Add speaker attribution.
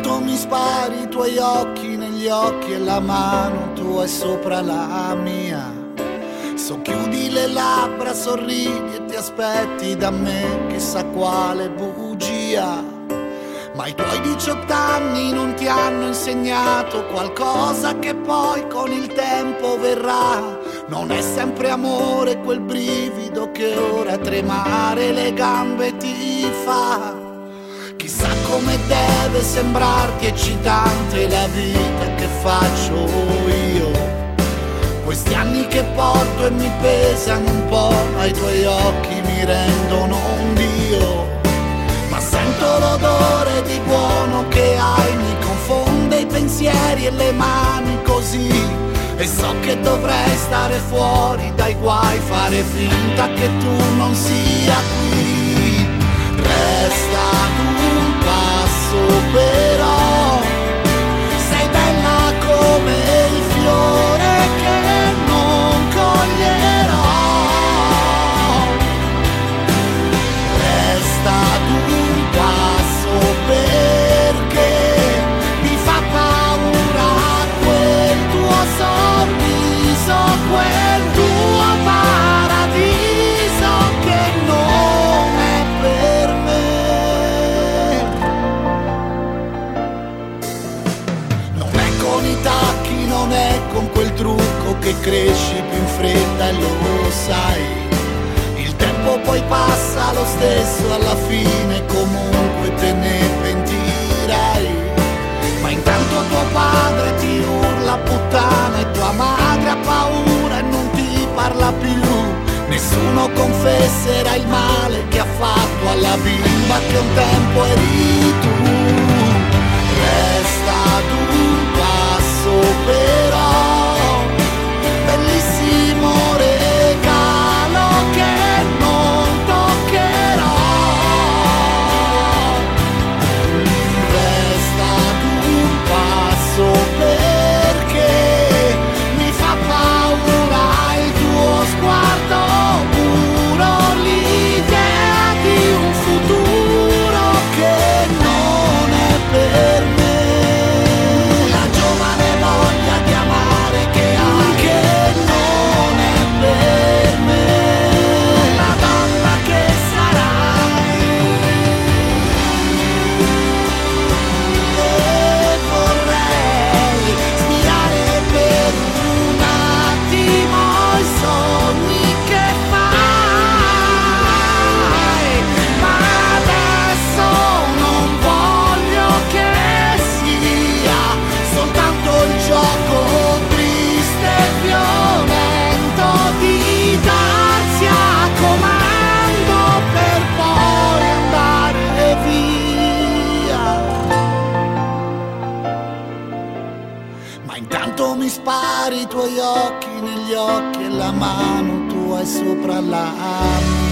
Speaker 1: intanto mi spari i tuoi occhi negli occhi e la mano tua è sopra la mia. Socchiudi le labbra, sorridi e ti aspetti da me chissà quale bugia. Ma i tuoi 18 anni non ti hanno insegnato qualcosa che poi con il tempo verrà. Non è sempre amore quel brivido che ora tremare le gambe ti fa. Chissà come deve sembrarti eccitante la vita che faccio io. Questi anni che porto e mi pesano un po', ai tuoi occhi mi rendono un dio. Ma sento l'odore di buono che hai, mi confonde i pensieri e le mani così. E so che dovrei stare fuori dai guai, fare finta che tu non sia qui. Resta ad un passo però, sei bella come il fiore che non coglierò. Resta ad un passo perché mi fa paura quel tuo sorriso, quel tuo paradiso che non è per me. Non è con i tacchi, non è con quel trucco che cresci più in fretta e lo sai. Il tempo poi passa lo stesso, alla fine comunque te ne pentirai. Ma intanto tuo padre ti urla puttana e tua madre ha paura e non ti parla più. Nessuno confesserà il male che ha fatto alla bimba che un tempo eri tu. Resta ad un passo però, bellissimo regalo che non toccherò. Resta ad un passo perché mi fa paura il tuo sguardo puro, l'idea di un futuro che non è per me. La giovane voglia di amare che anche non è per me. La donna che sarai e vorrei smirare per un attimo i sogni che fai, ma adesso non voglio che sia soltanto il gioco triste e violento di darsi a comando per poi andare via. Ma intanto mi spari i tuoi occhi negli occhi e la mano tua è sopra la mia.